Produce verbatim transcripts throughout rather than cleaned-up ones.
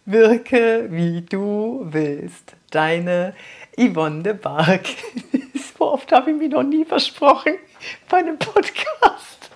Wirke, wie du willst. Deine Yvonne de Barg. So oft habe ich mich noch nie versprochen bei einem Podcast.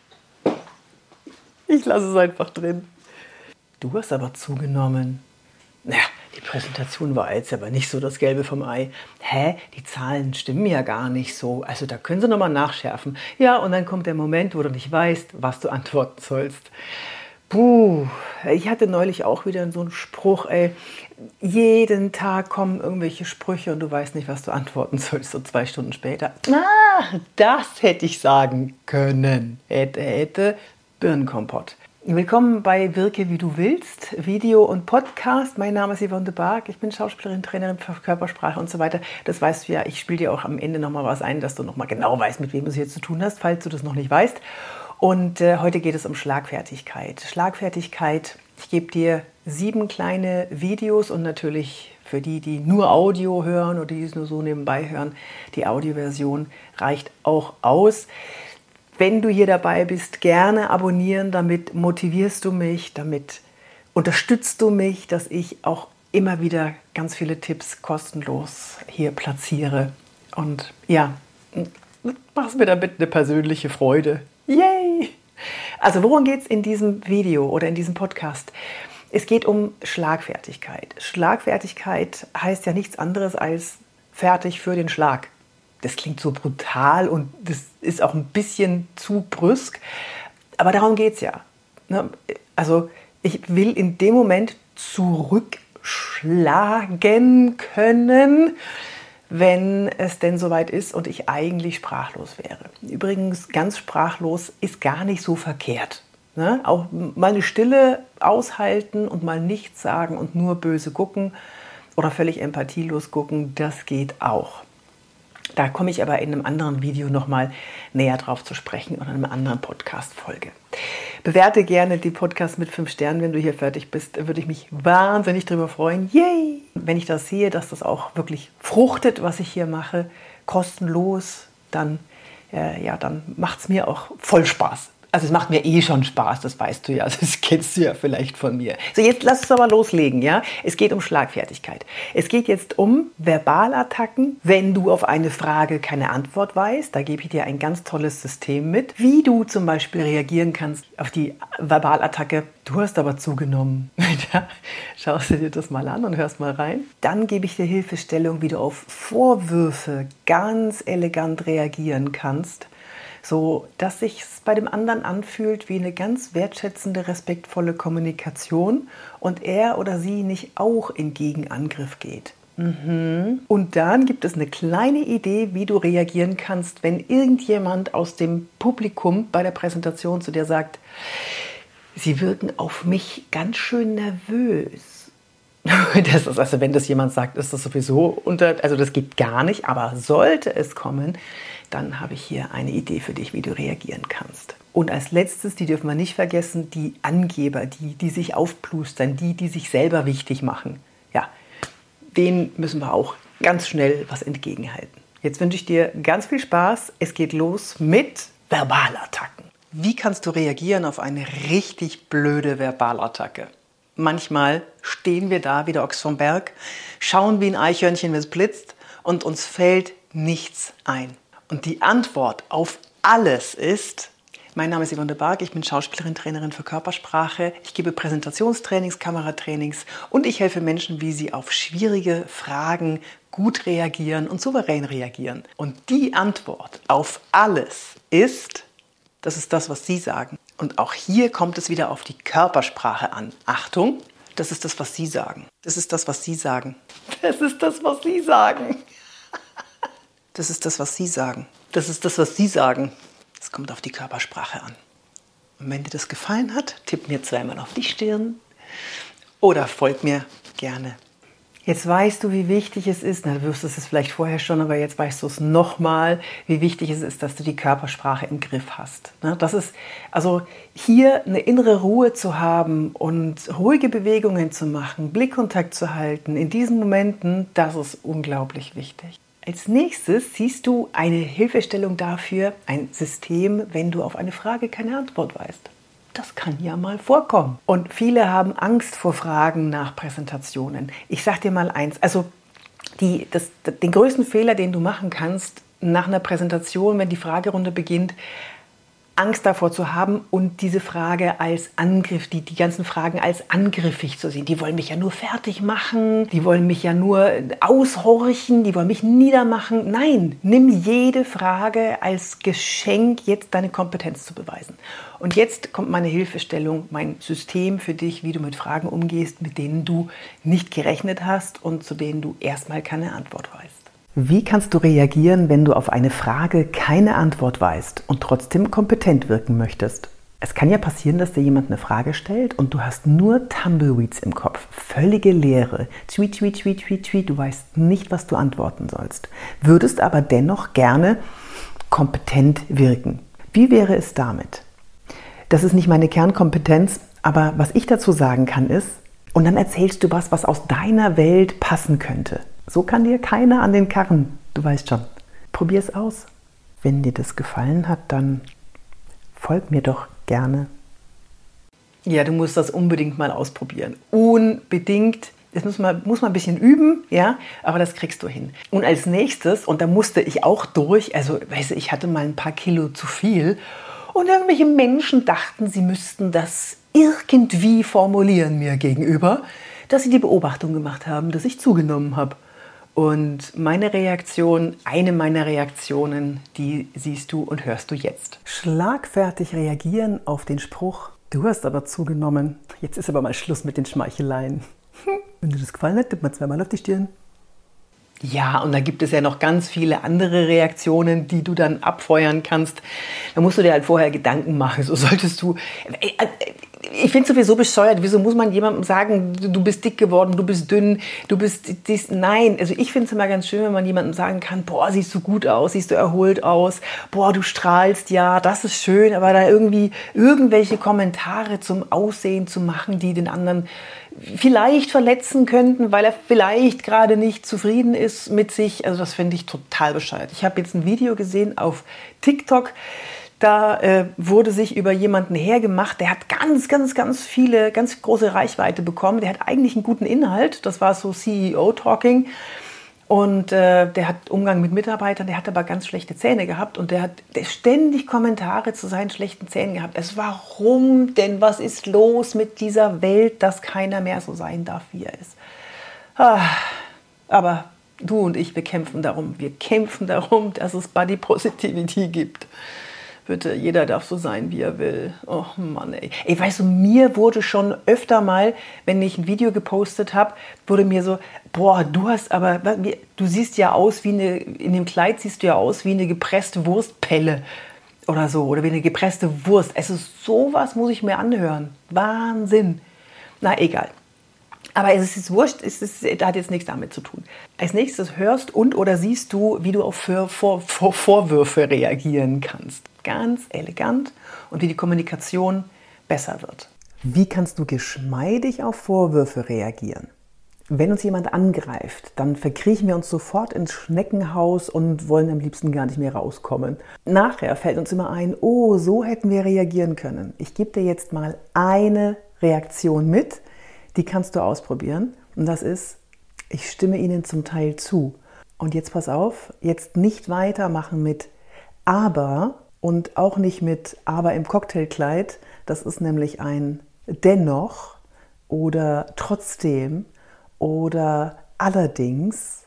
Ich lasse es einfach drin. Du hast aber zugenommen. Naja, die Präsentation war jetzt aber nicht so das Gelbe vom Ei. Hä? Die Zahlen stimmen ja gar nicht so. Also da können Sie nochmal nachschärfen. Ja, und dann kommt der Moment, wo du nicht weißt, was du antworten sollst. Puh, ich hatte neulich auch wieder so einen Spruch, ey. Jeden Tag kommen irgendwelche Sprüche und du weißt nicht, was du antworten sollst. So zwei Stunden später. Ah, das hätte ich sagen können. Hätte, hätte, Birnenkompott. Willkommen bei Wirke, wie du willst, Video und Podcast. Mein Name ist Yvonne de Barg. Ich bin Schauspielerin, Trainerin für Körpersprache und so weiter. Das weißt du ja. Ich spiele dir auch am Ende nochmal was ein, dass du nochmal genau weißt, mit wem du es hier zu tun hast, falls du das noch nicht weißt. Und äh, heute geht es um Schlagfertigkeit. Schlagfertigkeit, ich gebe dir sieben kleine Videos und natürlich für die, die nur Audio hören oder die es nur so nebenbei hören, die Audioversion reicht auch aus. Wenn du hier dabei bist, gerne abonnieren, damit motivierst du mich, damit unterstützt du mich, dass ich auch immer wieder ganz viele Tipps kostenlos hier platziere. Und ja, mach's mir damit eine persönliche Freude. Yay! Also worum geht es in diesem Video oder in diesem Podcast? Es geht um Schlagfertigkeit. Schlagfertigkeit heißt ja nichts anderes als fertig für den Schlag. Das klingt so brutal und das ist auch ein bisschen zu brüsk, aber darum geht es ja. Also ich will in dem Moment zurückschlagen können, wenn es denn soweit ist und ich eigentlich sprachlos wäre. Übrigens, ganz sprachlos ist gar nicht so verkehrt. Ne? Auch mal eine Stille aushalten und mal nichts sagen und nur böse gucken oder völlig empathielos gucken, das geht auch. Da komme ich aber in einem anderen Video nochmal näher drauf zu sprechen oder in einer anderen Podcast-Folge. Bewerte gerne die Podcast mit fünf Sternen, wenn du hier fertig bist. Würde ich mich wahnsinnig drüber freuen. Yay! Wenn ich das sehe, dass das auch wirklich fruchtet, was ich hier mache, kostenlos, dann, äh, ja, dann macht es mir auch voll Spaß. Also es macht mir eh schon Spaß, das weißt du ja, das kennst du ja vielleicht von mir. So, jetzt lass uns aber loslegen, ja? Es geht um Schlagfertigkeit. Es geht jetzt um Verbalattacken, wenn du auf eine Frage keine Antwort weißt. Da gebe ich dir ein ganz tolles System mit, wie du zum Beispiel reagieren kannst auf die Verbalattacke. Du hast aber zugenommen. Ja, schaust du dir das mal an und hörst mal rein. Dann gebe ich dir Hilfestellung, wie du auf Vorwürfe ganz elegant reagieren kannst, so dass sich es bei dem anderen anfühlt wie eine ganz wertschätzende, respektvolle Kommunikation und er oder sie nicht auch in Gegenangriff geht. Mhm. Und dann gibt es eine kleine Idee, wie du reagieren kannst, wenn irgendjemand aus dem Publikum bei der Präsentation zu dir sagt, Sie wirken auf mich ganz schön nervös. Das ist also, wenn das jemand sagt, ist das sowieso unter, also das geht gar nicht, aber sollte es kommen, dann habe ich hier eine Idee für dich, wie du reagieren kannst. Und als letztes, die dürfen wir nicht vergessen, die Angeber, die, die sich aufplustern, die, die sich selber wichtig machen. Ja, denen müssen wir auch ganz schnell was entgegenhalten. Jetzt wünsche ich dir ganz viel Spaß. Es geht los mit Verbalattacken. Wie kannst du reagieren auf eine richtig blöde Verbalattacke? Manchmal stehen wir da wie der Ochs vom Berg, schauen wie ein Eichhörnchen, wenn es blitzt und uns fällt nichts ein. Und die Antwort auf alles ist, mein Name ist Yvonne de Barg, ich bin Schauspielerin, Trainerin für Körpersprache, ich gebe Präsentationstrainings, Kameratrainings und ich helfe Menschen, wie sie auf schwierige Fragen gut reagieren und souverän reagieren. Und die Antwort auf alles ist, das ist das, was Sie sagen. Und auch hier kommt es wieder auf die Körpersprache an. Achtung, das ist das, was Sie sagen. Das ist das, was Sie sagen. Das ist das, was Sie sagen. Das ist das, was Sie sagen. Das ist das, was Sie sagen. Es kommt auf die Körpersprache an. Und wenn dir das gefallen hat, tipp mir zweimal auf die Stirn oder folg mir gerne. Jetzt weißt du, wie wichtig es ist, na, du wusstest es vielleicht vorher schon, aber jetzt weißt du es nochmal, wie wichtig es ist, dass du die Körpersprache im Griff hast. Das ist, also hier eine innere Ruhe zu haben und ruhige Bewegungen zu machen, Blickkontakt zu halten, in diesen Momenten, das ist unglaublich wichtig. Als nächstes siehst du eine Hilfestellung dafür, ein System, wenn du auf eine Frage keine Antwort weißt. das kann ja mal vorkommen. Und viele haben Angst vor Fragen nach Präsentationen. Ich sag dir mal eins, also die, das, den größten Fehler, den du machen kannst nach einer Präsentation, wenn die Fragerunde beginnt, Angst davor zu haben und diese Frage als Angriff, die, die ganzen Fragen als angriffig zu sehen. Die wollen mich ja nur fertig machen, die wollen mich ja nur aushorchen, die wollen mich niedermachen. Nein, nimm jede Frage als Geschenk, jetzt deine Kompetenz zu beweisen. Und jetzt kommt meine Hilfestellung, mein System für dich, wie du mit Fragen umgehst, mit denen du nicht gerechnet hast und zu denen du erstmal keine Antwort weißt. Wie kannst du reagieren, wenn du auf eine Frage keine Antwort weißt und trotzdem kompetent wirken möchtest? Es kann ja passieren, dass dir jemand eine Frage stellt und du hast nur Tumbleweeds im Kopf, völlige Leere, tweet, tweet, tweet, tweet, tweet, du weißt nicht, was du antworten sollst, würdest aber dennoch gerne kompetent wirken. Wie wäre es damit? Das ist nicht meine Kernkompetenz, aber was ich dazu sagen kann ist, und dann erzählst du was, was aus deiner Welt passen könnte. So kann dir keiner an den Karren, du weißt schon. Probier es aus. Wenn dir das gefallen hat, dann folg mir doch gerne. Ja, du musst das unbedingt mal ausprobieren. Unbedingt. Das muss man, muss man ein bisschen üben, ja, aber das kriegst du hin. Und als nächstes, und da musste ich auch durch, also weißt du, ich hatte mal ein paar Kilo zu viel und irgendwelche Menschen dachten, sie müssten das irgendwie formulieren mir gegenüber, dass sie die Beobachtung gemacht haben, dass ich zugenommen habe. Und meine Reaktion, eine meiner Reaktionen, die siehst du und hörst du jetzt. Schlagfertig reagieren auf den Spruch, du hast aber zugenommen. Jetzt ist aber mal Schluss mit den Schmeicheleien. Wenn dir das gefallen hat, tipp mal zweimal auf die Stirn. Ja, und da gibt es ja noch ganz viele andere Reaktionen, die du dann abfeuern kannst. Da musst du dir halt vorher Gedanken machen. So solltest du... Ich finde es sowieso bescheuert. Wieso muss man jemandem sagen, du bist dick geworden, du bist dünn, du bist dies? Nein, also ich finde es immer ganz schön, wenn man jemandem sagen kann, boah, siehst du gut aus, siehst du erholt aus, boah, du strahlst, ja, das ist schön, aber da irgendwie irgendwelche Kommentare zum Aussehen zu machen, die den anderen vielleicht verletzen könnten, weil er vielleicht gerade nicht zufrieden ist mit sich, also das finde ich total bescheuert. Ich habe jetzt ein Video gesehen auf TikTok, da äh, wurde sich über jemanden hergemacht, der hat ganz, ganz, ganz viele, ganz große Reichweite bekommen. Der hat eigentlich einen guten Inhalt, das war so C E O-Talking und äh, der hat Umgang mit Mitarbeitern, der hat aber ganz schlechte Zähne gehabt und der hat der ständig Kommentare zu seinen schlechten Zähnen gehabt. Also warum denn, was ist los mit dieser Welt, dass keiner mehr so sein darf, wie er ist? Ah, aber du und ich, wir kämpfen darum, wir kämpfen darum, dass es Body Positivity gibt. Bitte, jeder darf so sein, wie er will. Oh Mann, ey. Ey, weißt du, mir wurde schon öfter mal, wenn ich ein Video gepostet habe, wurde mir so, boah, du hast aber, du siehst ja aus wie eine, in dem Kleid siehst du ja aus wie eine gepresste Wurstpelle oder so, oder wie eine gepresste Wurst. Also sowas muss ich mir anhören. Wahnsinn. Na, egal. Aber es ist wurscht, es ist, das hat jetzt nichts damit zu tun. Als nächstes hörst und oder siehst du, wie du auf Vor- Vor- Vor- Vorwürfe reagieren kannst. Ganz elegant und wie die Kommunikation besser wird. Wie kannst du geschmeidig auf Vorwürfe reagieren? Wenn uns jemand angreift, dann verkriechen wir uns sofort ins Schneckenhaus und wollen am liebsten gar nicht mehr rauskommen. Nachher fällt uns immer ein, oh, so hätten wir reagieren können. Ich gebe dir jetzt mal eine Reaktion mit, die kannst du ausprobieren. Und das ist, ich stimme ihnen zum Teil zu. Und jetzt pass auf, jetzt nicht weitermachen mit aber und auch nicht mit aber im Cocktailkleid. Das ist nämlich ein dennoch oder trotzdem oder allerdings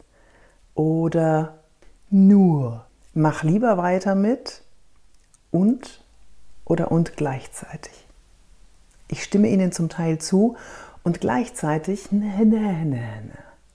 oder nur. Mach lieber weiter mit und oder und gleichzeitig. Ich stimme ihnen zum Teil zu und gleichzeitig ne, ne, ne, ne.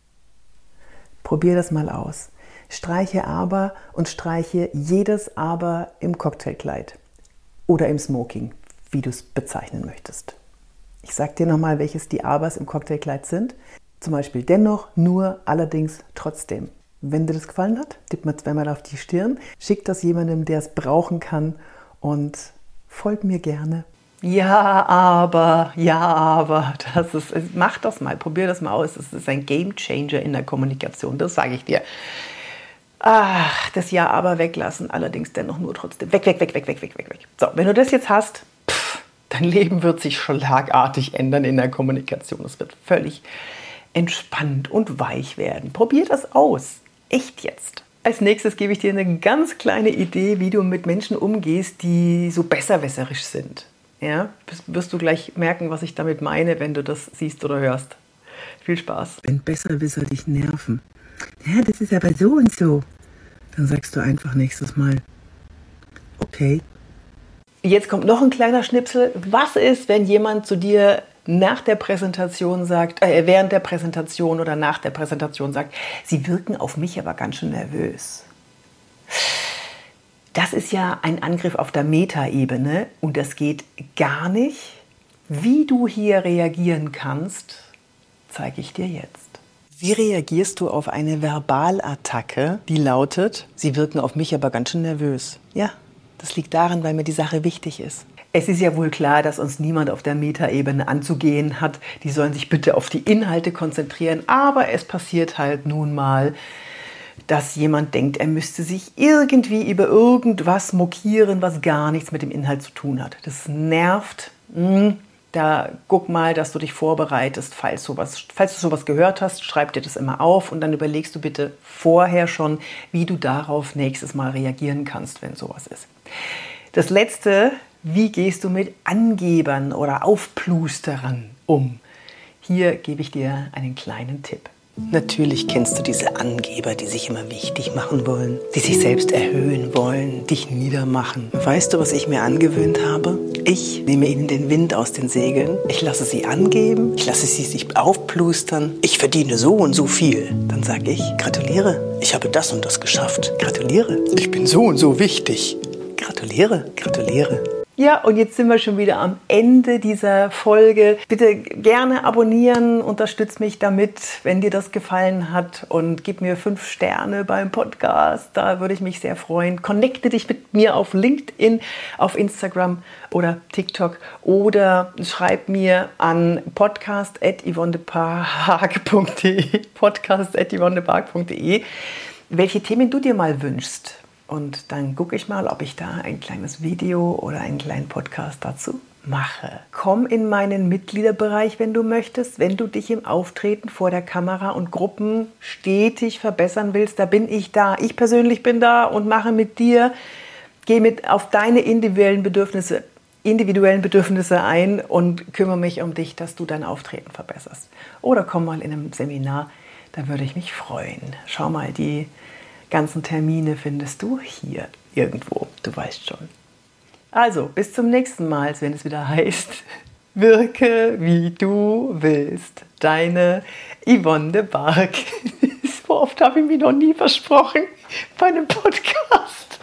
Probier das mal aus. Streiche aber und streiche jedes aber im Cocktailkleid oder im Smoking, wie du es bezeichnen möchtest. Ich sage dir nochmal, welches die Abers im Cocktailkleid sind. Zum Beispiel dennoch, nur, allerdings, trotzdem. Wenn dir das gefallen hat, tipp mal zweimal auf die Stirn, schick das jemandem, der es brauchen kann und folg mir gerne. Ja, aber, ja, aber, das ist, mach das mal, probier das mal aus. Das ist ein Gamechanger in der Kommunikation, das sage ich dir. Ach, das Ja, aber weglassen, allerdings dennoch nur trotzdem. Weg, weg, weg, weg, weg, weg, weg, weg. So, wenn du das jetzt hast, pff, Dein Leben wird sich schlagartig ändern in der Kommunikation. Es wird völlig entspannt und weich werden. Probier das aus. Echt jetzt. Als nächstes gebe ich dir eine ganz kleine Idee, wie du mit Menschen umgehst, die so besserwisserisch sind. Ja, wirst du gleich merken, was ich damit meine, wenn du das siehst oder hörst. Viel Spaß. Wenn Besserwisser dich nerven, ja, das ist aber so und so, dann sagst du einfach nächstes Mal, okay. Jetzt kommt noch ein kleiner Schnipsel. Was ist, wenn jemand zu dir nach der Präsentation sagt, äh, während der Präsentation oder nach der Präsentation sagt, Sie wirken auf mich aber ganz schön nervös? Das ist ja ein Angriff auf der Metaebene und das geht gar nicht. Wie du hier reagieren kannst, zeige ich dir jetzt. Wie reagierst du auf eine Verbalattacke, die lautet, Sie wirken auf mich aber ganz schön nervös? Ja, das liegt daran, weil mir die Sache wichtig ist. Es ist ja wohl klar, dass uns niemand auf der Metaebene anzugehen hat. Die sollen sich bitte auf die Inhalte konzentrieren. Aber es passiert halt nun mal, dass jemand denkt, er müsste sich irgendwie über irgendwas mokieren, was gar nichts mit dem Inhalt zu tun hat. Das nervt. Da guck mal, dass du dich vorbereitest, falls, sowas, falls du sowas gehört hast, schreib dir das immer auf und dann überlegst du bitte vorher schon, wie du darauf nächstes Mal reagieren kannst, wenn sowas ist. Das Letzte, wie gehst du mit Angebern oder Aufplusterern um? Hier gebe ich dir einen kleinen Tipp. Natürlich kennst du diese Angeber, die sich immer wichtig machen wollen, die sich selbst erhöhen wollen, dich niedermachen. Weißt du, was ich mir angewöhnt habe? Ich nehme ihnen den Wind aus den Segeln. Ich lasse sie angeben, ich lasse sie sich aufplustern. Ich verdiene so und so viel. Dann sage ich, gratuliere, ich habe das und das geschafft. Gratuliere, ich bin so und so wichtig. Gratuliere, gratuliere. Ja, und jetzt sind wir schon wieder am Ende dieser Folge. Bitte gerne abonnieren, unterstütz mich damit, wenn dir das gefallen hat und gib mir fünf Sterne beim Podcast. Da würde ich mich sehr freuen. Connecte dich mit mir auf LinkedIn, auf Instagram oder TikTok oder schreib mir an podcast at yvonnepark punkt de podcast at yvonnepark punkt de, welche Themen du dir mal wünschst. Und dann gucke ich mal, ob ich da ein kleines Video oder einen kleinen Podcast dazu mache. Komm in meinen Mitgliederbereich, wenn du möchtest, wenn du dich im Auftreten vor der Kamera und Gruppen stetig verbessern willst. Da bin ich da. Ich persönlich bin da und mache mit dir, gehe mit auf deine individuellen Bedürfnisse, individuellen Bedürfnisse ein und kümmere mich um dich, dass du dein Auftreten verbesserst. Oder komm mal in einem Seminar, da würde ich mich freuen. Schau mal, die ganzen Termine findest du hier irgendwo, du weißt schon. Also, bis zum nächsten Mal, wenn es wieder heißt, wirke wie du willst. Deine Yvonne de Barg. So oft habe ich mich noch nie versprochen bei einem Podcast.